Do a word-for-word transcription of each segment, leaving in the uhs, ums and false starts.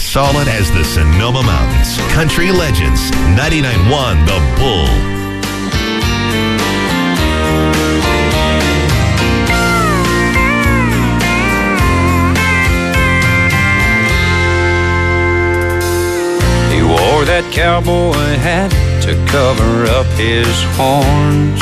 solid as the Sonoma Mountains. Country Legends, ninety-nine point one The Bull. He wore that cowboy hat to cover up his horns.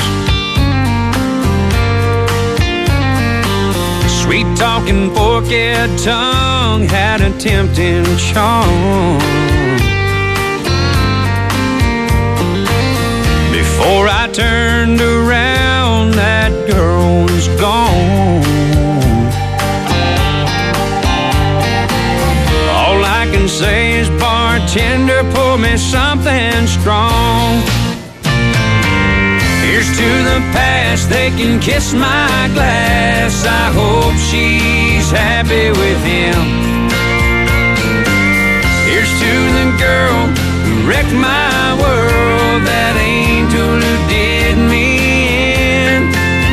Sweet-talking, forked tongue had a tempting charm. Before I turned around, that girl was gone. All I can say is, bartender, pour me something strong. Here's to the past, they can kiss my glass. I hope she's happy with him. Here's to the girl who wrecked my world, that angel who did me in.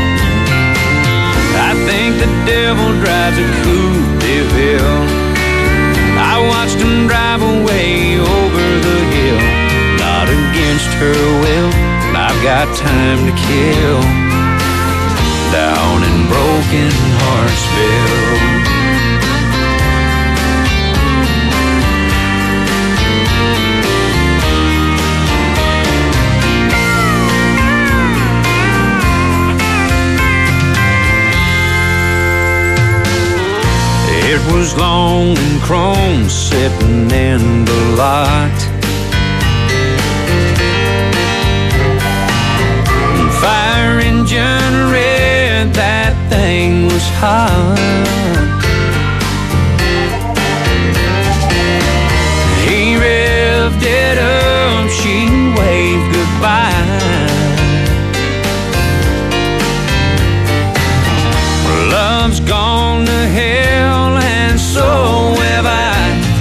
I think the devil drives a Coupe de Ville. I watched him drive away over the hill, not against her will. I've got time to kill down in Broken Heartsville. It was long and chrome sitting in the lot. Fire engine red, that thing was hot. He revved it up, she waved goodbye. Love's gone to hell and so have I.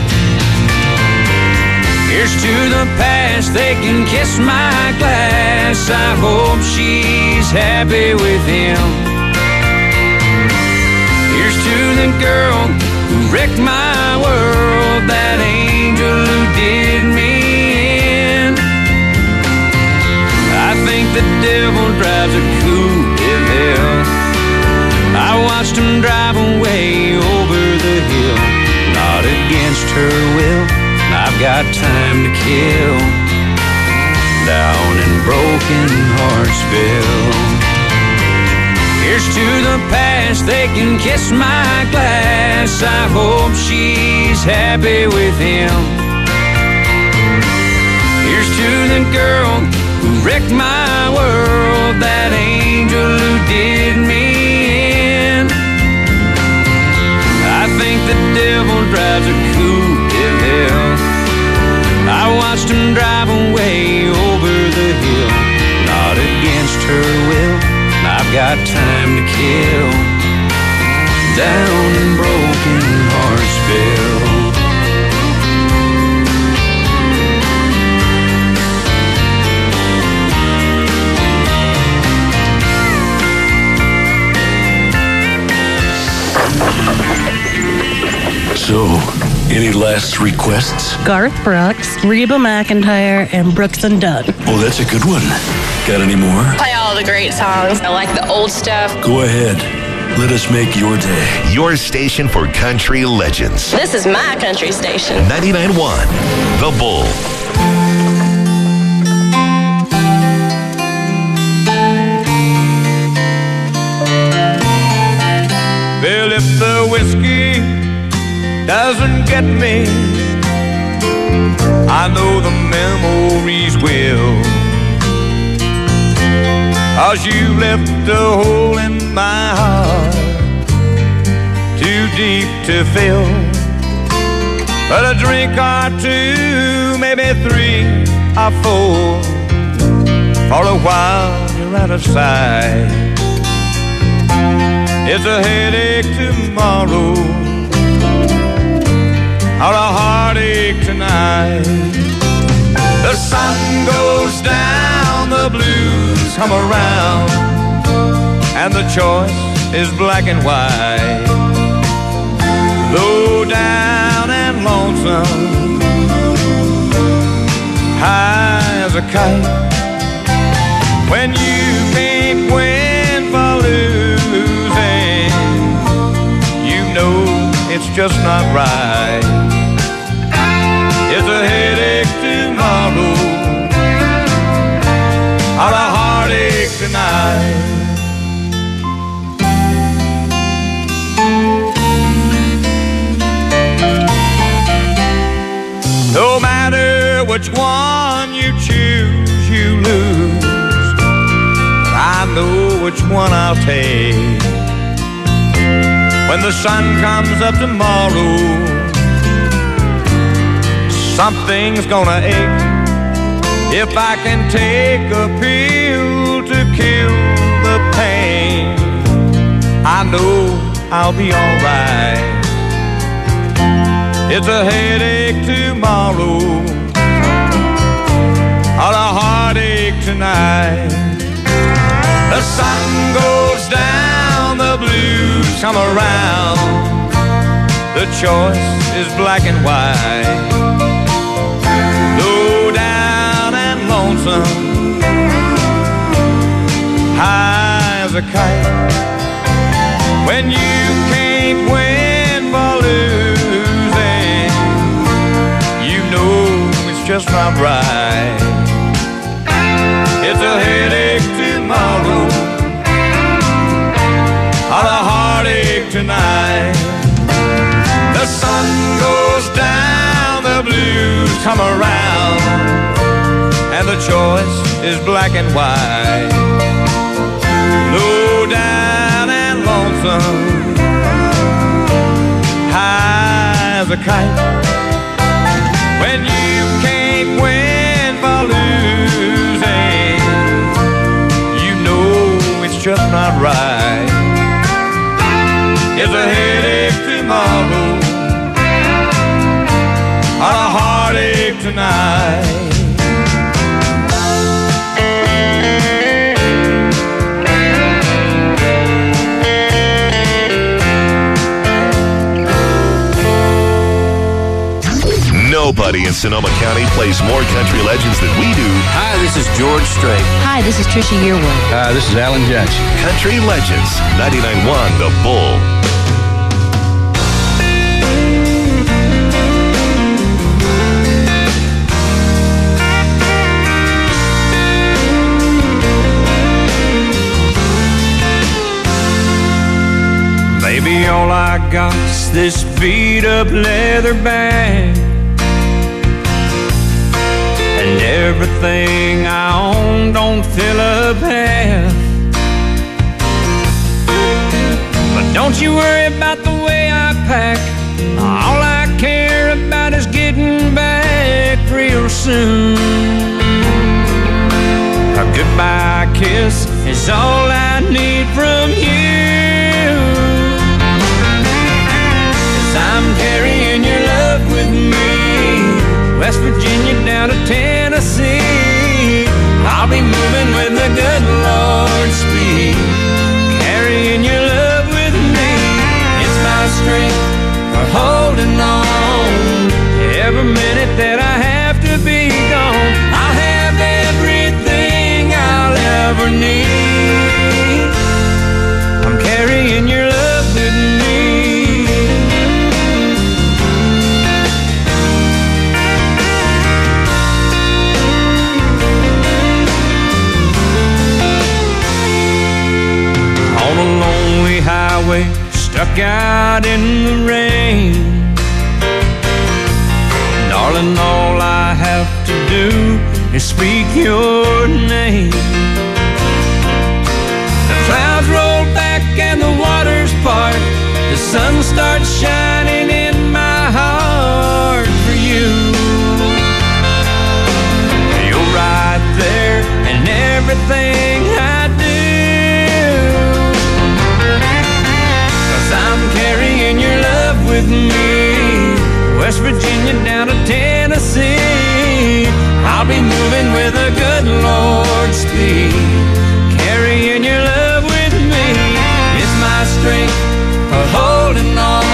Here's to the past, they can kiss my glass. I hope she's happy with him. Here's to the girl who wrecked my world, that angel who did me in. I think the devil drives a Coupe de Ville. I watched him drive away over the hill, not against her will. I've got time to kill down in Broken Heartsville. Here's to the past, they can kiss my glass. I hope she's happy with him. Here's to the girl who wrecked my world, that angel who did me in. I think the devil drives a Coupe de Ville. I watched him drive away over the hill, not against her will. I've got time to kill down in Broken Heartsville. So, any last requests? Garth Brooks, Reba McEntire, and Brooks and Dunn. Oh, that's a good one. Got any more? Play all the great songs. I like the old stuff. Go ahead. Let us make your day. Your station for country legends. This is my country station. ninety-nine point one The Bull. Well, if the whiskey doesn't get me, I know the memories will. 'Cause you left a hole in my heart too deep to fill. But a drink or two, maybe three or four, for a while you're out of sight. It's a headache tomorrow, or a heartache tonight. The sun goes down, the blues come around, and the choice is black and white. Low down and lonesome lonesome, high as a kite. When you can't win for losing, you know it's just not right. It's a headache tomorrow, or a heartache tonight. No matter which one you choose, you lose. I know which one I'll take. When the sun comes up tomorrow, something's gonna ache. If I can take a pill to kill the pain, I know I'll be alright. It's a headache tomorrow, or a heartache tonight. The sun goes down, the blues come around. The choice is black and white. Low down and lonesome, high as a kite. When you can't win for losing, you know it's just not right. It's a headache tomorrow, or a heartache tonight. The sun goes down, the blues come around, and the choice is black and white. Low down and lonesome, high as a kite. When you can't win for losing, you know it's just not right. It's a headache tomorrow, or a heartache tonight. Nobody in Sonoma County plays more country legends than we do. Hi, this is George Strait. Hi, this is Trisha Yearwood. Hi, this is Alan Jackson. Country Legends, ninety-nine point one The Bull. Maybe all I got's this beat up leather bag, and everything I own don't fill up half. But don't you worry about the way I pack. All I care about is getting back real soon. A goodbye kiss is all I need from you. I'm carrying your love with me, West Virginia down to Tennessee. I'll be moving with the good Lord's speed, carrying your love with me. It's my strength for holding on. Every minute that I have to be gone, I'll have everything I'll ever need. I'm carrying your love with me. On a lonely highway, stuck out in the rain. Darling, all I have to do is speak your name. The clouds roll back and the waters part. The sun starts shining in my heart for you. You're right there in everything I do. I'm carrying your love with me, West Virginia down to Tennessee. I'll be moving with a good Lord's speed, carrying your love with me. It's my strength for holding on.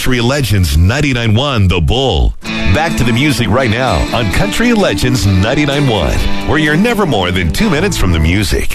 Country Legends ninety-nine point one The Bull. Back to the music right now on Country Legends ninety-nine point one, where you're never more than two minutes from the music.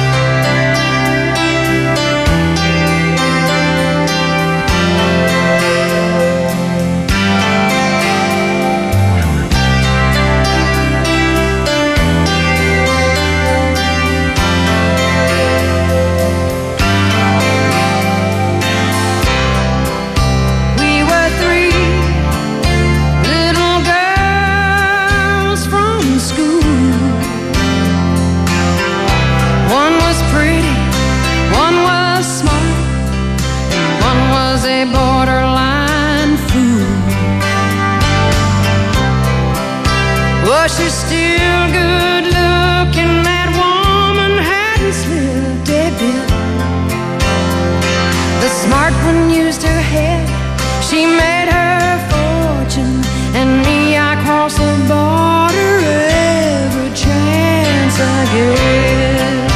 She's still good looking, that woman hadn't slipped a bit. The smart one used her head, she made her fortune, and me, I cross the border every chance I get.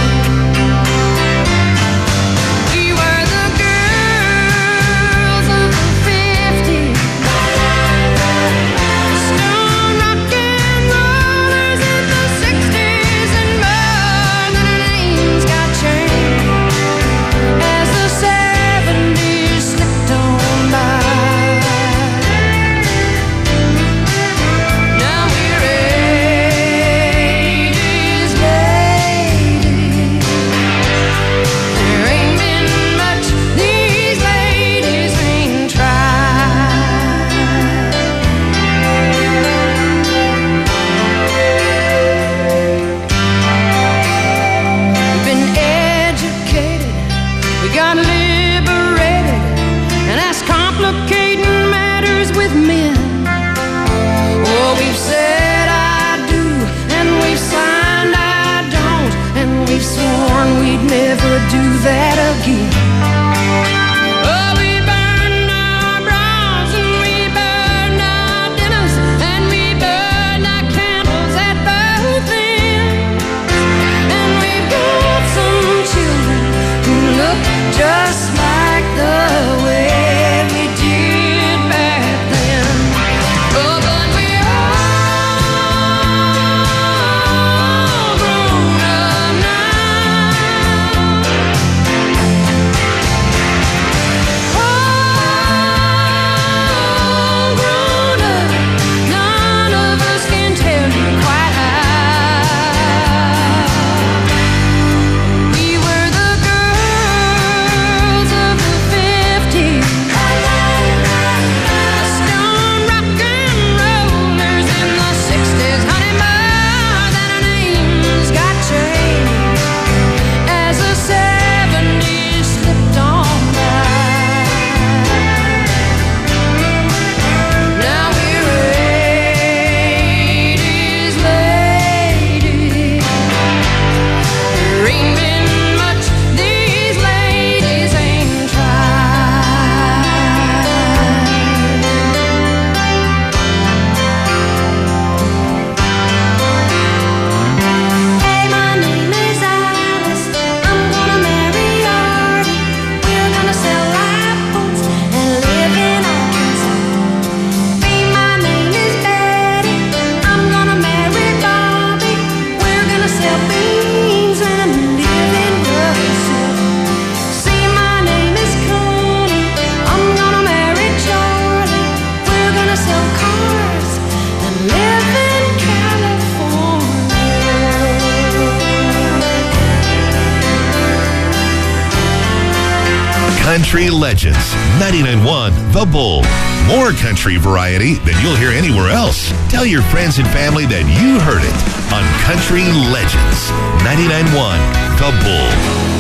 Country Legends ninety-nine point one The Bull. More country variety than you'll hear anywhere else. Tell your friends and family that you heard it on Country Legends ninety-nine point one The Bull.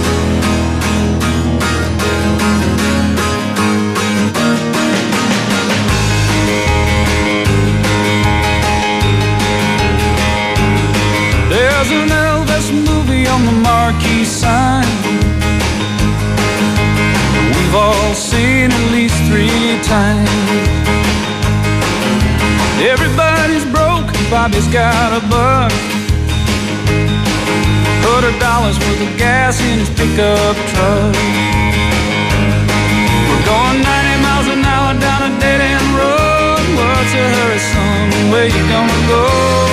There's an Elvis movie on the marquee sign. We've all seen at least three times. Everybody's broke, Bobby's got a buck. Hundred dollars worth of gas in his pickup truck. We're going ninety miles an hour down a son, where you gonna go?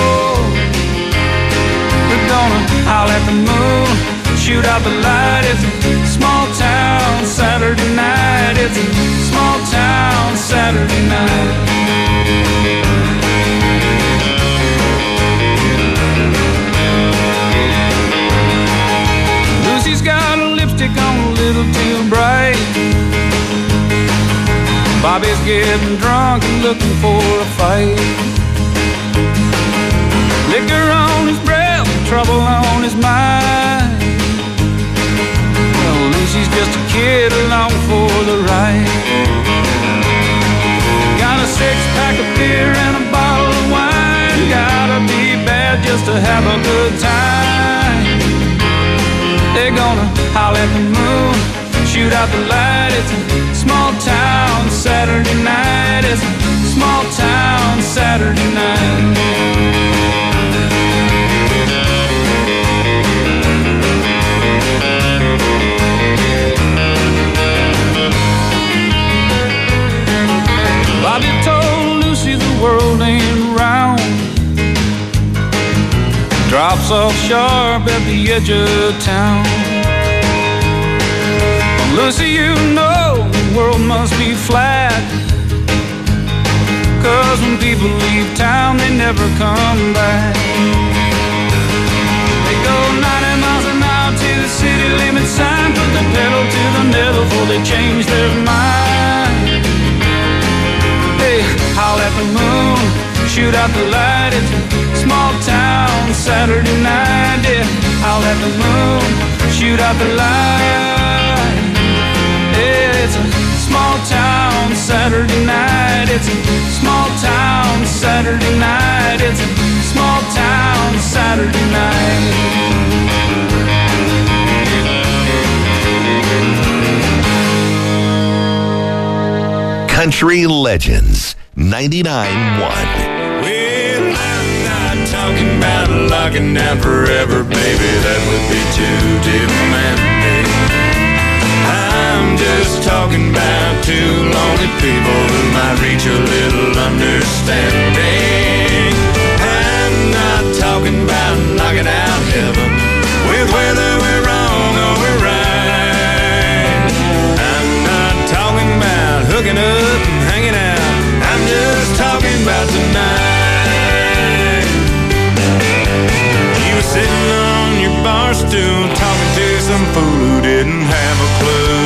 We're gonna howl at the moon, shoot out the light. It's a small town Saturday night. It's a small town Saturday night. Lucy's got a lipstick on a little too bright. Bobby's getting drunk and looking for a fight. Liquor on his breath, trouble on his mind. Well, Lucy's just a kid along for the ride. Got a six-pack of beer and a bottle of wine. Gotta be bad just to have a good time. They're gonna howl at the moon, shoot out the light. It's a small town Saturday night. It's a small town Saturday night. Bobby told Lucy the world ain't round. Drops off sharp at the edge of town. Lucy, you know the world must be flat, 'cause when people leave town, they never come back. They go ninety miles an hour to the city limit sign, put the pedal to the metal before they change their mind. They howl at the moon, shoot out the light. It's a small town Saturday night. Yeah, howl at the moon, shoot out the light. It's a small town Saturday night. It's a small town Saturday night. It's a small town Saturday night. Country Legends ninety-nine one. Well, I'm not talking about locking down forever, baby. That would be too demanding. I'm just talking about two lonely people who might reach a little understanding. I'm not talking about knocking out heaven with whether we're wrong or we're right. I'm not talking about hooking up and hanging out. I'm just talking about tonight. You were sitting on your bar stool talking to some fool who didn't have a clue.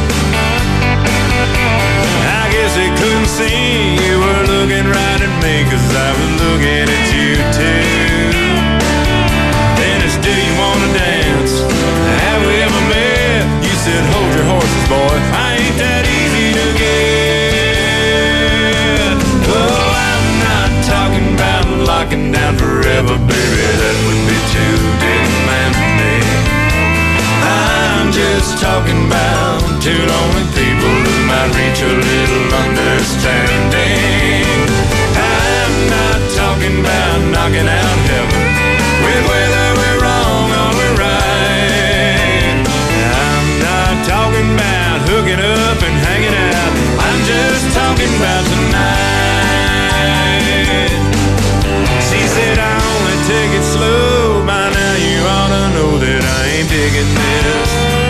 I guess they couldn't see you were looking right at me, 'cause I was looking at you too. Then it's, do you wanna dance? Have we ever met? You said, hold your horses, boy, I ain't that easy to get. Oh, I'm not talking about locking down forever, baby. That would be too demanding. I'm just talking about two lonely people who might reach a little understanding. I'm not talking about knocking out heaven with whether we're wrong or we're right. I'm not talking about hooking up and hanging out. I'm just talking about tonight. She said I only take it slow. By now you ought to know that I ain't digging this.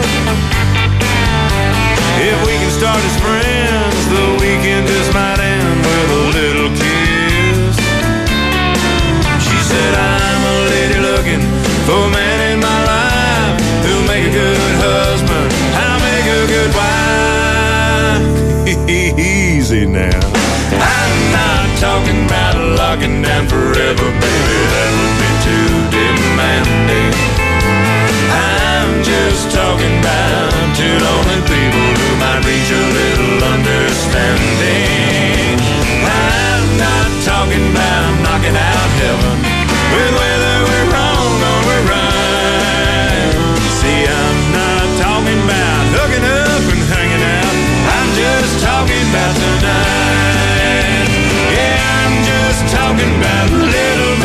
If we can start as friends, the weekend just might end with a little kiss. She said I'm a lady looking for a man in my life who'll make a good husband, I'll make a good wife. Easy now. I'm not talking about locking down forever, baby. That would be too demanding. I'm just talking about two lonely people who might reach a little understanding. I'm not talking about knocking out heaven with whether we're wrong or we're right. See, I'm not talking about hooking up and hanging out. I'm just talking about tonight. Yeah, I'm just talking about a little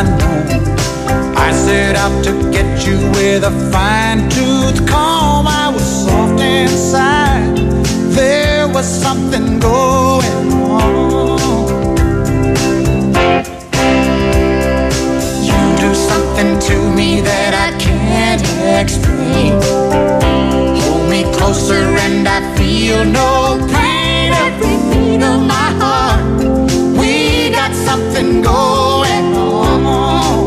I know. I set out to get you with a fine-tooth comb. I was soft inside. There was something going on. You do something to me that I can't explain. Hold me closer and I feel no pain. Every beat of my heart, we got something going on.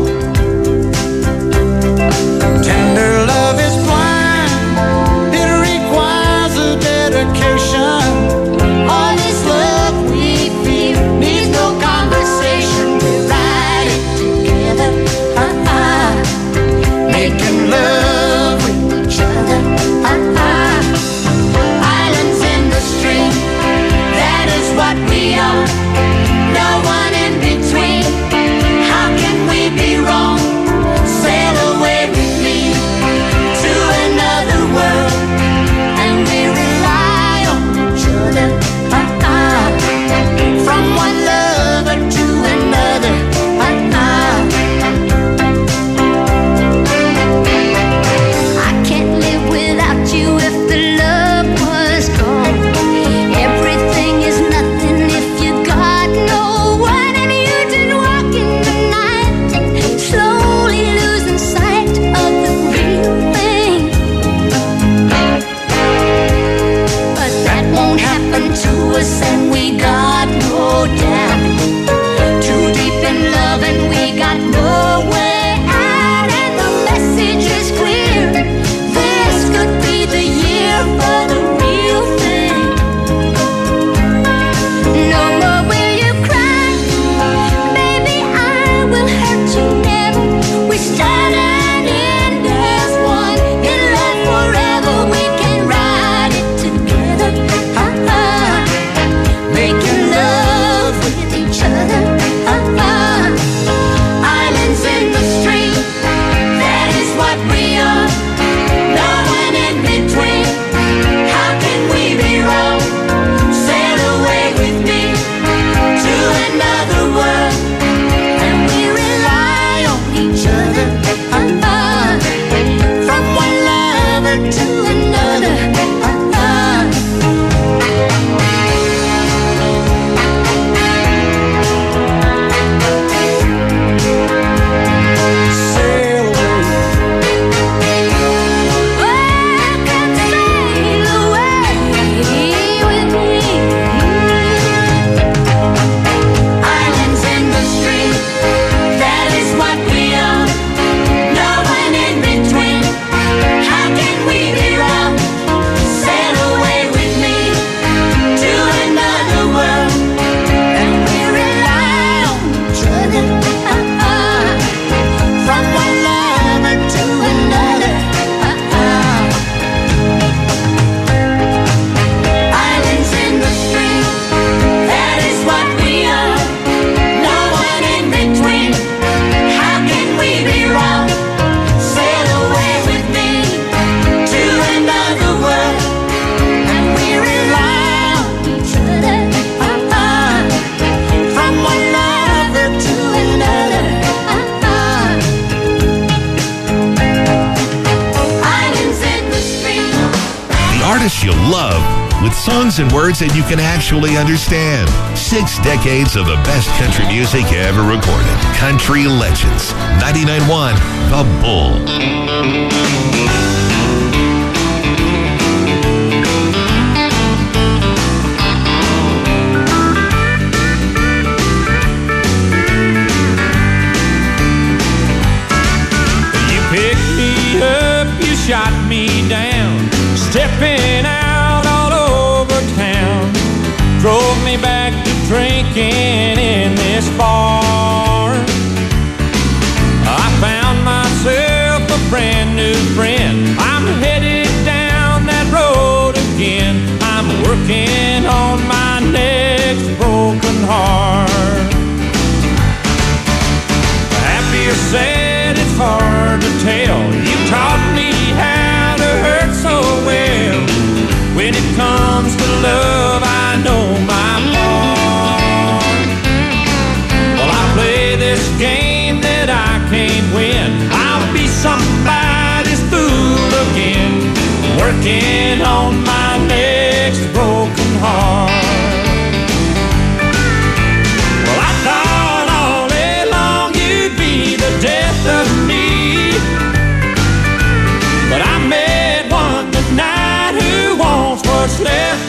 Tender love is blind. It requires a dedication. All this love we feel needs no conversation. We ride it together, uh-uh. Making love with each other, uh-uh. Islands in the stream, that is what we are. No one in between. How can we be wrong? Sail away with me to another world, and we rely on each other, uh-uh. From one lover to another, uh-uh. I can't live without you if the love was gone. Everything is nothing if you got no one, and you did walk in the night, slowly losing sight of the real thing. But that won't happen to us, and we got no doubt. Too deep in love, and we got no way out, and the message is clear. This could be the year for the real thing. No more will you cry, baby, I will hurt you never. We start and end as one. In love forever, we can ride it together, uh-uh. Making love with each other, uh-uh. Islands in the stream, that is what we are. No one in between. How can we be wrong? Sail away with me to another world, and we rely on each other, uh-uh. From one lover to another, uh-uh. Sail away. Welcome, sail away with me. Islands in the stream, that is what we are. No one in between. How can we be wrong? Sail away with me to another world, and we rely on each other, uh-uh. From one lover to another, uh-uh. Islands in the stream, that is what we are. No one in between. How can we be wrong? Sail away with me to another world, and we rely on each other, uh-uh. From one lover to another, uh-uh. Islands in the stream. The artists you love with songs and words that you can actually understand. Six decades of the best country music ever recorded. Country Legends. ninety-nine point one The Bull. You picked me up, you shot me down, stepping out all over town. Drove me back to drinking in this bar. I found myself a brand new friend. I'm headed down that road again. I'm working on my next broken heart. Happy or sad, it's hard to tell. You taught me how to hurt so well. When it comes to love, I know my part. Well, I play this game that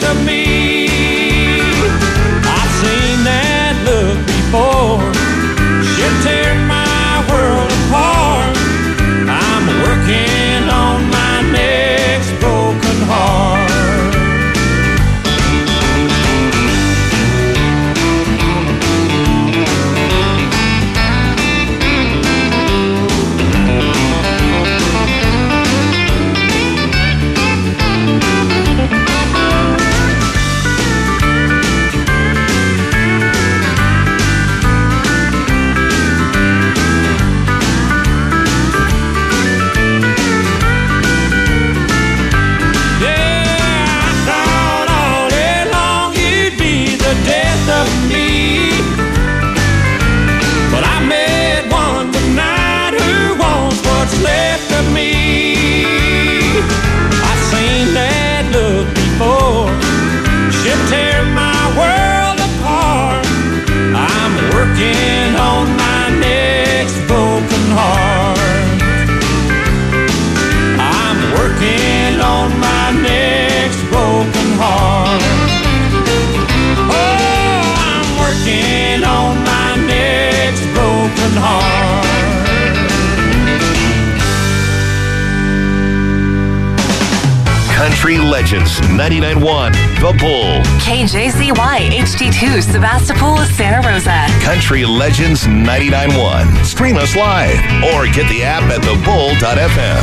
of me. I've seen that look before. She'll tear my world apart. I'm working on my next broken heart. Left of me, I've seen that look before. She'll tear my world apart. I'm working on my next broken heart. I'm working on my next broken heart. Oh, I'm working on my next broken heart. Country Legends ninety-nine point one The Bull. K J Z Y H D two Sebastopol, Santa Rosa. Country Legends ninety-nine point one. Stream us live or get the app at the bull dot f m.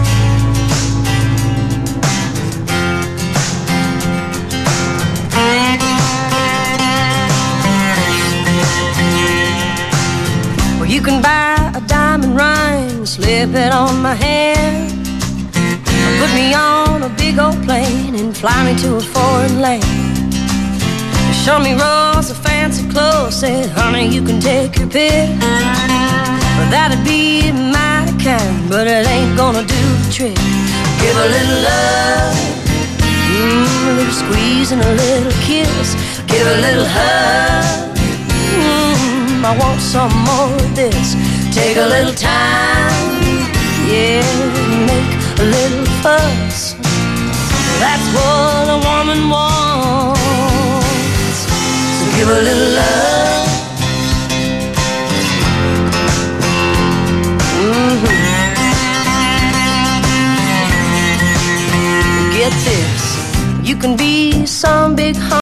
Well, you can buy a diamond ring, slip it on my hand, put me on a big old plane and fly me to a foreign land. Show me rolls of fancy clothes, said, honey, you can take your pick. Well, that'd be mighty kind, but it ain't gonna do the trick. Give a little love, mm, a little squeeze and a little kiss. Give a little hug, mm, I want some more of this. Take a little time, yeah, make a little fuss. That's what a woman wants. So give a little love. Mm-hmm. Get this, you can be some big